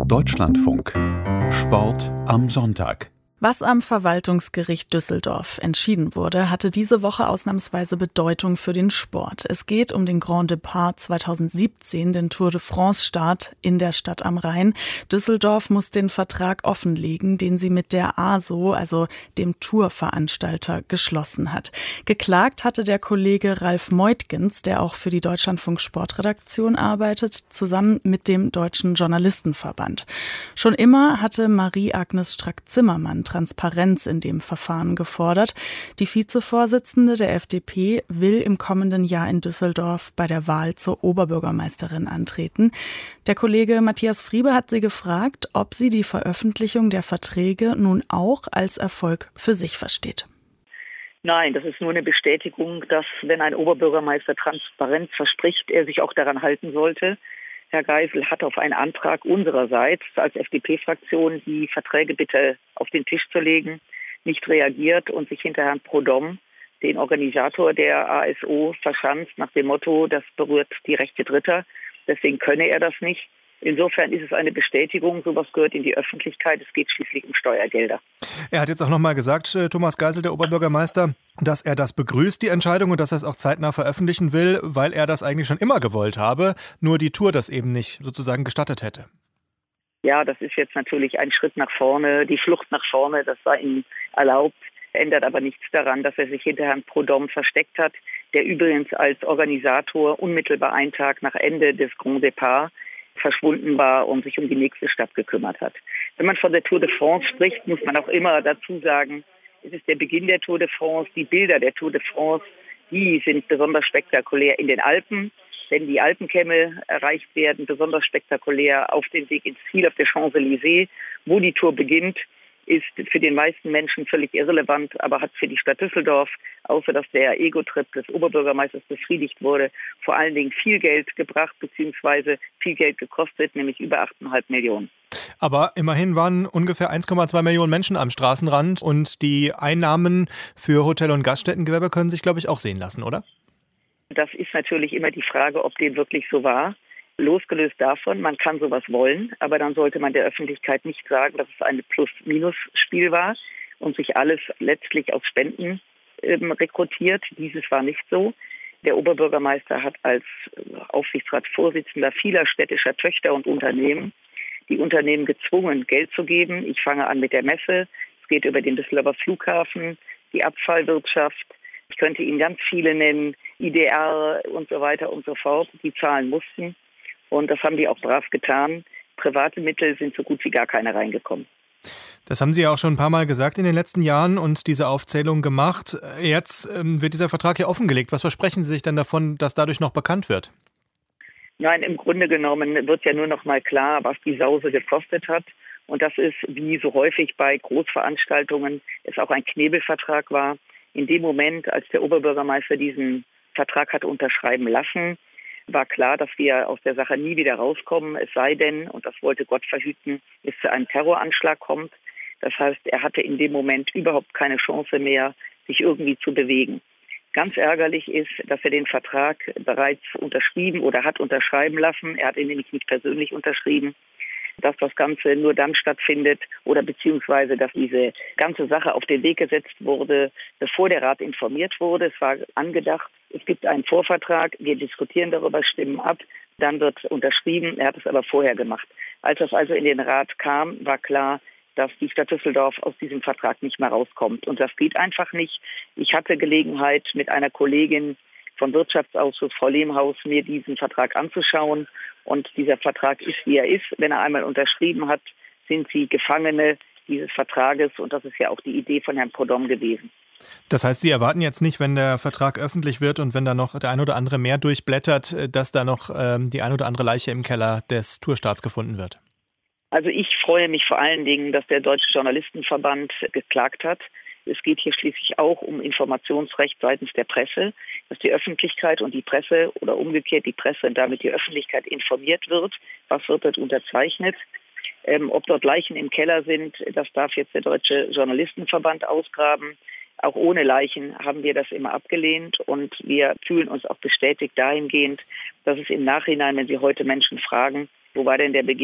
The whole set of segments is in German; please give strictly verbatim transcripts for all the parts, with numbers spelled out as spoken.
Deutschlandfunk. Sport am Sonntag. Was am Verwaltungsgericht Düsseldorf entschieden wurde, hatte diese Woche ausnahmsweise Bedeutung für den Sport. Es geht um den Grand Départ zweitausendsiebzehn, den Tour de France-Start in der Stadt am Rhein. Düsseldorf muss den Vertrag offenlegen, den sie mit der A S O, also dem Tourveranstalter, geschlossen hat. Geklagt hatte der Kollege Ralf Meutgens, der auch für die Deutschlandfunk Sportredaktion arbeitet, zusammen mit dem Deutschen Journalistenverband. Schon immer hatte Marie-Agnes Strack-Zimmermann Transparenz in dem Verfahren gefordert. Die Vizevorsitzende der F D P will im kommenden Jahr in Düsseldorf bei der Wahl zur Oberbürgermeisterin antreten. Der Kollege Matthias Friebe hat sie gefragt, ob sie die Veröffentlichung der Verträge nun auch als Erfolg für sich versteht. Nein, das ist nur eine Bestätigung, dass, wenn ein Oberbürgermeister Transparenz verspricht, er sich auch daran halten sollte. Herr Geisel hat auf einen Antrag unsererseits als F D P-Fraktion, die Verträge bitte auf den Tisch zu legen, nicht reagiert und sich hinter Herrn Prudhomme, den Organisator der A S O, verschanzt nach dem Motto, das berührt die Rechte Dritter. Deswegen könne er das nicht. Insofern ist es eine Bestätigung, sowas gehört in die Öffentlichkeit, es geht schließlich um Steuergelder. Er hat jetzt auch noch mal gesagt, Thomas Geisel, der Oberbürgermeister, dass er das begrüßt, die Entscheidung, und dass er es auch zeitnah veröffentlichen will, weil er das eigentlich schon immer gewollt habe, nur die Tour das eben nicht sozusagen gestattet hätte. Ja, das ist jetzt natürlich ein Schritt nach vorne, die Flucht nach vorne, das sei ihm erlaubt, ändert aber nichts daran, dass er sich hinter Herrn Prudhomme versteckt hat, der übrigens als Organisator unmittelbar einen Tag nach Ende des Grand Départ verschwunden war und sich um die nächste Stadt gekümmert hat. Wenn man von der Tour de France spricht, muss man auch immer dazu sagen, es ist der Beginn der Tour de France. Die Bilder der Tour de France, die sind besonders spektakulär in den Alpen, wenn die Alpenkämme erreicht werden, besonders spektakulär auf dem Weg ins Ziel auf der Champs-Élysées. Wo die Tour beginnt, ist für den meisten Menschen völlig irrelevant, aber hat für die Stadt Düsseldorf, außer dass der Ego-Trip des Oberbürgermeisters befriedigt wurde, vor allen Dingen viel Geld gebracht bzw. viel Geld gekostet, nämlich über acht Komma fünf Millionen. Aber immerhin waren ungefähr eins Komma zwei Millionen Menschen am Straßenrand und die Einnahmen für Hotel- und Gaststättengewerbe können sich, glaube ich, auch sehen lassen, oder? Das ist natürlich immer die Frage, ob dem wirklich so war. Losgelöst davon, man kann sowas wollen, aber dann sollte man der Öffentlichkeit nicht sagen, dass es ein Plus-Minus-Spiel war und sich alles letztlich aus Spenden ähm, rekrutiert. Dieses war nicht so. Der Oberbürgermeister hat als Aufsichtsratsvorsitzender vieler städtischer Töchter und Unternehmen die Unternehmen gezwungen, Geld zu geben. Ich fange an mit der Messe. Es geht über den Düsseldorfer Flughafen, die Abfallwirtschaft. Ich könnte Ihnen ganz viele nennen, I D R und so weiter und so fort, die zahlen mussten. Und das haben die auch brav getan. Private Mittel sind so gut wie gar keine reingekommen. Das haben Sie ja auch schon ein paar Mal gesagt in den letzten Jahren und diese Aufzählung gemacht. Jetzt ähm, wird dieser Vertrag ja offengelegt. Was versprechen Sie sich denn davon, dass dadurch noch bekannt wird? Nein, im Grunde genommen wird ja nur noch mal klar, was die Sause gekostet hat. Und das ist, wie so häufig bei Großveranstaltungen, es auch ein Knebelvertrag war. In dem Moment, als der Oberbürgermeister diesen Vertrag hat unterschreiben lassen, war klar, dass wir aus der Sache nie wieder rauskommen, es sei denn, und das wollte Gott verhüten, es zu einem Terroranschlag kommt. Das heißt, er hatte in dem Moment überhaupt keine Chance mehr, sich irgendwie zu bewegen. Ganz ärgerlich ist, dass er den Vertrag bereits unterschrieben oder hat unterschreiben lassen. Er hat ihn nämlich nicht persönlich unterschrieben. Dass das Ganze nur dann stattfindet oder beziehungsweise, dass diese ganze Sache auf den Weg gesetzt wurde, bevor der Rat informiert wurde. Es war angedacht, es gibt einen Vorvertrag, wir diskutieren darüber, stimmen ab, dann wird unterschrieben. Er hat es aber vorher gemacht. Als das also in den Rat kam, war klar, dass die Stadt Düsseldorf aus diesem Vertrag nicht mehr rauskommt. Und das geht einfach nicht. Ich hatte Gelegenheit, mit einer Kollegin vom Wirtschaftsausschuss, Frau Lehmhaus, mir diesen Vertrag anzuschauen. Und dieser Vertrag ist, wie er ist. Wenn er einmal unterschrieben hat, sind sie Gefangene dieses Vertrages. Und das ist ja auch die Idee von Herrn Prudhomme gewesen. Das heißt, Sie erwarten jetzt nicht, wenn der Vertrag öffentlich wird und wenn da noch der ein oder andere mehr durchblättert, dass da noch ähm, die ein oder andere Leiche im Keller des Tourstarts gefunden wird? Also ich freue mich vor allen Dingen, dass der Deutsche Journalistenverband geklagt hat. Es geht hier schließlich auch um Informationsrecht seitens der Presse, dass die Öffentlichkeit und die Presse oder umgekehrt die Presse und damit die Öffentlichkeit informiert wird. Was wird dort unterzeichnet? Ähm, ob dort Leichen im Keller sind, das darf jetzt der Deutsche Journalistenverband ausgraben. Auch ohne Leichen haben wir das immer abgelehnt und wir fühlen uns auch bestätigt dahingehend, dass es im Nachhinein, wenn Sie heute Menschen fragen, wo war denn der Beginn,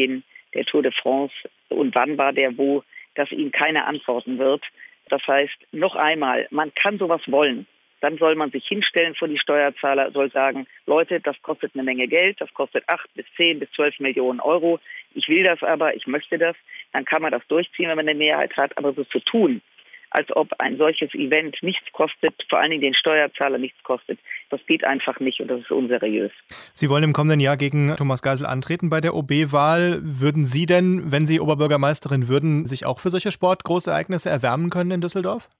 der Tour de France und wann war der wo, dass Ihnen keiner antworten wird. Das heißt, noch einmal, man kann sowas wollen. Dann soll man sich hinstellen vor die Steuerzahler, soll sagen, Leute, das kostet eine Menge Geld, das kostet acht bis zehn bis zwölf Millionen Euro. Ich will das aber, ich möchte das. Dann kann man das durchziehen, wenn man eine Mehrheit hat. Aber so zu tun, als ob ein solches Event nichts kostet, vor allen Dingen den Steuerzahler nichts kostet, das geht einfach nicht und das ist unseriös. Sie wollen im kommenden Jahr gegen Thomas Geisel antreten bei der O B-Wahl. Würden Sie denn, wenn Sie Oberbürgermeisterin würden, sich auch für solche Sportgroßereignisse erwärmen können in Düsseldorf?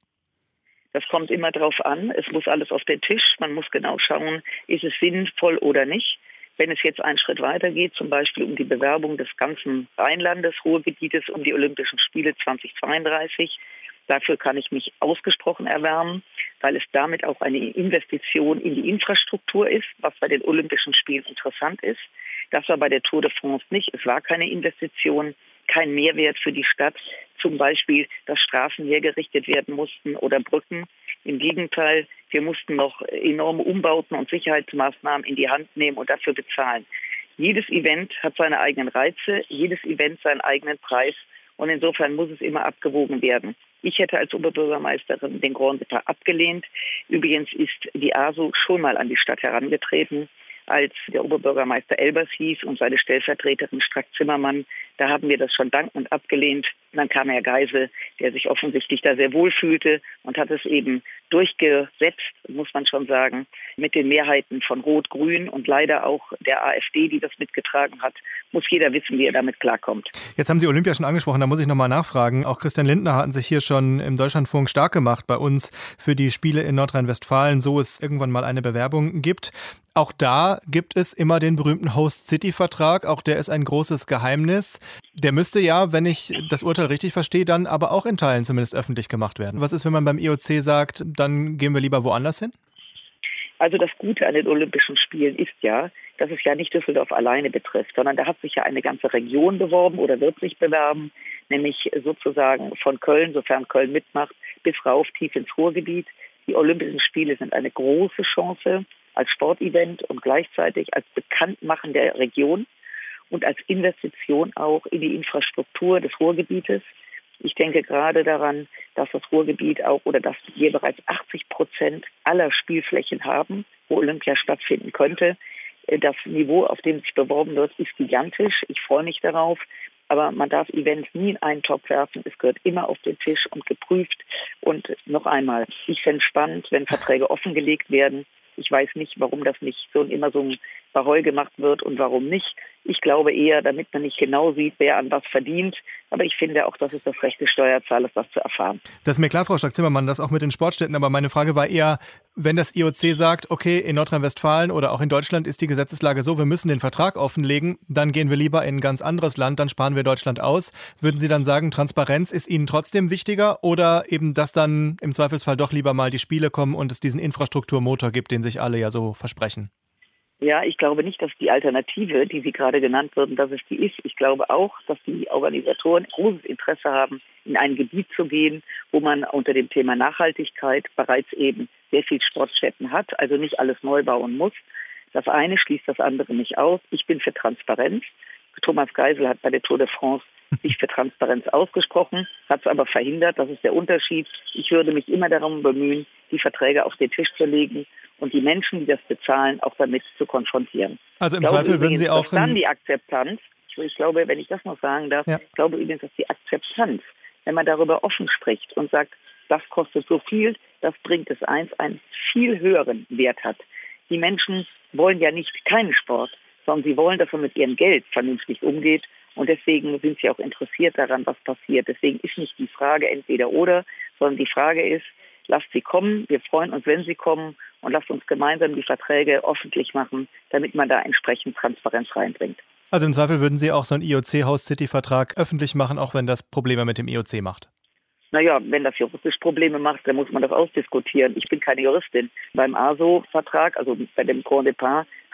Das kommt immer drauf an. Es muss alles auf den Tisch. Man muss genau schauen, ist es sinnvoll oder nicht. Wenn es jetzt einen Schritt weiter geht, zum Beispiel um die Bewerbung des ganzen Rheinlandes, Ruhrgebietes, um die Olympischen Spiele zweitausendzweiunddreißig, dafür kann ich mich ausgesprochen erwärmen, weil es damit auch eine Investition in die Infrastruktur ist, was bei den Olympischen Spielen interessant ist. Das war bei der Tour de France nicht. Es war keine Investition, kein Mehrwert für die Stadt. Zum Beispiel, dass Straßen hergerichtet werden mussten oder Brücken. Im Gegenteil, wir mussten noch enorme Umbauten und Sicherheitsmaßnahmen in die Hand nehmen und dafür bezahlen. Jedes Event hat seine eigenen Reize, jedes Event seinen eigenen Preis und insofern muss es immer abgewogen werden. Ich hätte als Oberbürgermeisterin den Grand Départ abgelehnt. Übrigens ist die A S O schon mal an die Stadt herangetreten, als der Oberbürgermeister Elbers hieß und seine Stellvertreterin Strack-Zimmermann. Da haben wir das schon dankend abgelehnt. Dann kam Herr Geisel, der sich offensichtlich da sehr wohl fühlte und hat es eben durchgesetzt, muss man schon sagen, mit den Mehrheiten von Rot-Grün und leider auch der AfD, die das mitgetragen hat. Muss jeder wissen, wie er damit klarkommt. Jetzt haben Sie Olympia schon angesprochen, da muss ich nochmal nachfragen. Auch Christian Lindner hatten sich hier schon im Deutschlandfunk stark gemacht bei uns für die Spiele in Nordrhein-Westfalen, so es irgendwann mal eine Bewerbung gibt. Auch da gibt es immer den berühmten Host-City-Vertrag, auch der ist ein großes Geheimnis. Der müsste ja, wenn ich das Urteil richtig verstehe, dann aber auch in Teilen zumindest öffentlich gemacht werden. Was ist, wenn man beim I O C sagt, dann gehen wir lieber woanders hin? Also das Gute an den Olympischen Spielen ist ja, dass es ja nicht Düsseldorf alleine betrifft, sondern da hat sich ja eine ganze Region beworben oder wird sich bewerben, nämlich sozusagen von Köln, sofern Köln mitmacht, bis rauf tief ins Ruhrgebiet. Die Olympischen Spiele sind eine große Chance als Sportevent und gleichzeitig als Bekanntmachen der Region und als Investition auch in die Infrastruktur des Ruhrgebietes. Ich denke gerade daran, dass das Ruhrgebiet auch oder dass wir bereits achtzig Prozent aller Spielflächen haben, wo Olympia stattfinden könnte. Das Niveau, auf dem sich beworben wird, ist gigantisch. Ich freue mich darauf. Aber man darf Events nie in einen Topf werfen. Es gehört immer auf den Tisch und geprüft. Und noch einmal, ich fände es spannend, wenn Verträge offengelegt werden. Ich weiß nicht, warum das nicht so immer so ein Bahoi gemacht wird und warum nicht. Ich glaube eher, damit man nicht genau sieht, wer an was verdient. Aber ich finde auch, das ist das Recht des Steuerzahlers, das zu erfahren. Das ist mir klar, Frau Strack-Zimmermann, das auch mit den Sportstätten. Aber meine Frage war eher, wenn das I O C sagt, okay, in Nordrhein-Westfalen oder auch in Deutschland ist die Gesetzeslage so, wir müssen den Vertrag offenlegen, dann gehen wir lieber in ein ganz anderes Land, dann sparen wir Deutschland aus. Würden Sie dann sagen, Transparenz ist Ihnen trotzdem wichtiger oder eben, dass dann im Zweifelsfall doch lieber mal die Spiele kommen und es diesen Infrastrukturmotor gibt, den sich alle ja so versprechen? Ja, ich glaube nicht, dass die Alternative, die Sie gerade genannt wurden, dass es die ist. Ich glaube auch, dass die Organisatoren großes Interesse haben, in ein Gebiet zu gehen, wo man unter dem Thema Nachhaltigkeit bereits eben sehr viel Sportstätten hat, also nicht alles neu bauen muss. Das eine schließt das andere nicht aus. Ich bin für Transparenz. Thomas Geisel hat bei der Tour de France sich für Transparenz ausgesprochen, hat es aber verhindert. Das ist der Unterschied. Ich würde mich immer darum bemühen, die Verträge auf den Tisch zu legen und die Menschen, die das bezahlen, auch damit zu konfrontieren. Also im Zweifel übrigens, würden Sie auch... Dass dann die Akzeptanz, ich glaube, wenn ich das noch sagen darf, ja. ich glaube übrigens, dass die Akzeptanz, wenn man darüber offen spricht und sagt, das kostet so viel, das bringt es eins, einen viel höheren Wert hat. Die Menschen wollen ja nicht keinen Sport, sondern sie wollen, dass man mit ihrem Geld vernünftig umgeht. Und deswegen sind sie auch interessiert daran, was passiert. Deswegen ist nicht die Frage entweder oder, sondern die Frage ist, lasst sie kommen, wir freuen uns, wenn sie kommen und lasst uns gemeinsam die Verträge öffentlich machen, damit man da entsprechend Transparenz reinbringt. Also im Zweifel würden Sie auch so einen I O C-Host-City-Vertrag öffentlich machen, auch wenn das Probleme mit dem I O C macht? Naja, wenn das juristisch Probleme macht, dann muss man das ausdiskutieren. Ich bin keine Juristin. Beim A S O-Vertrag, also bei dem Grand Départ,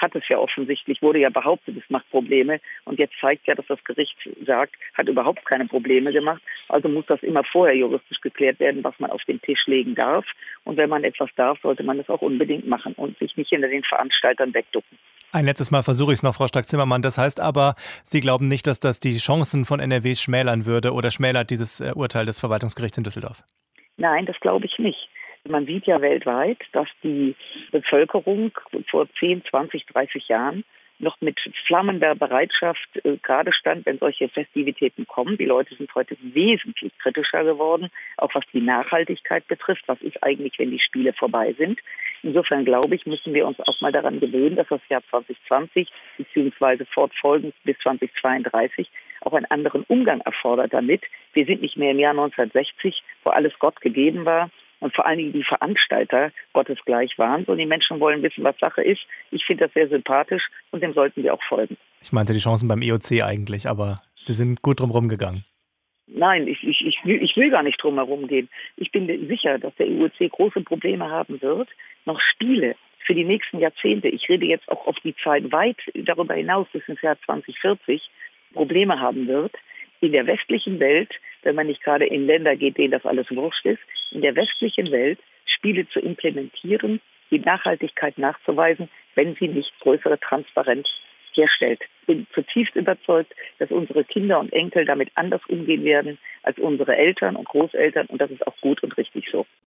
hat es ja offensichtlich, wurde ja behauptet, es macht Probleme. Und jetzt zeigt ja, dass das Gericht sagt, hat überhaupt keine Probleme gemacht. Also muss das immer vorher juristisch geklärt werden, was man auf den Tisch legen darf. Und wenn man etwas darf, sollte man es auch unbedingt machen und sich nicht hinter den Veranstaltern wegducken. Ein letztes Mal versuche ich es noch, Frau Strack-Zimmermann. Das heißt aber, Sie glauben nicht, dass das die Chancen von N R W schmälern würde oder schmälert dieses äh, Urteil des Verwaltungsgerichts in Düsseldorf? Nein, das glaube ich nicht. Man sieht ja weltweit, dass die Bevölkerung vor zehn, zwanzig, dreißig Jahren noch mit flammender Bereitschaft äh, gerade stand, wenn solche Festivitäten kommen. Die Leute sind heute wesentlich kritischer geworden, auch was die Nachhaltigkeit betrifft. Was ist eigentlich, wenn die Spiele vorbei sind? Insofern glaube ich, müssen wir uns auch mal daran gewöhnen, dass das Jahr zwanzig zwanzig bzw. fortfolgend bis zwanzig zweiunddreißig auch einen anderen Umgang erfordert damit. Wir sind nicht mehr im Jahr neunzehnhundertsechzig, wo alles Gott gegeben war und vor allen Dingen die Veranstalter gottesgleich waren. Und die Menschen wollen wissen, was Sache ist. Ich finde das sehr sympathisch und dem sollten wir auch folgen. Ich meinte die Chancen beim E O C eigentlich, aber Sie sind gut drum rumgegangen. Nein, ich, ich, ich, will, ich will gar nicht drum herum gehen. Ich bin sicher, dass der E O C große Probleme haben wird, noch Spiele für die nächsten Jahrzehnte, ich rede jetzt auch auf die Zeit weit darüber hinaus, bis ins Jahr zwanzig vierzig, Probleme haben wird, in der westlichen Welt, wenn man nicht gerade in Länder geht, denen das alles wurscht ist, in der westlichen Welt Spiele zu implementieren, die Nachhaltigkeit nachzuweisen, wenn sie nicht größere Transparenz herstellt. Ich bin zutiefst überzeugt, dass unsere Kinder und Enkel damit anders umgehen werden als unsere Eltern und Großeltern und das ist auch gut und richtig so.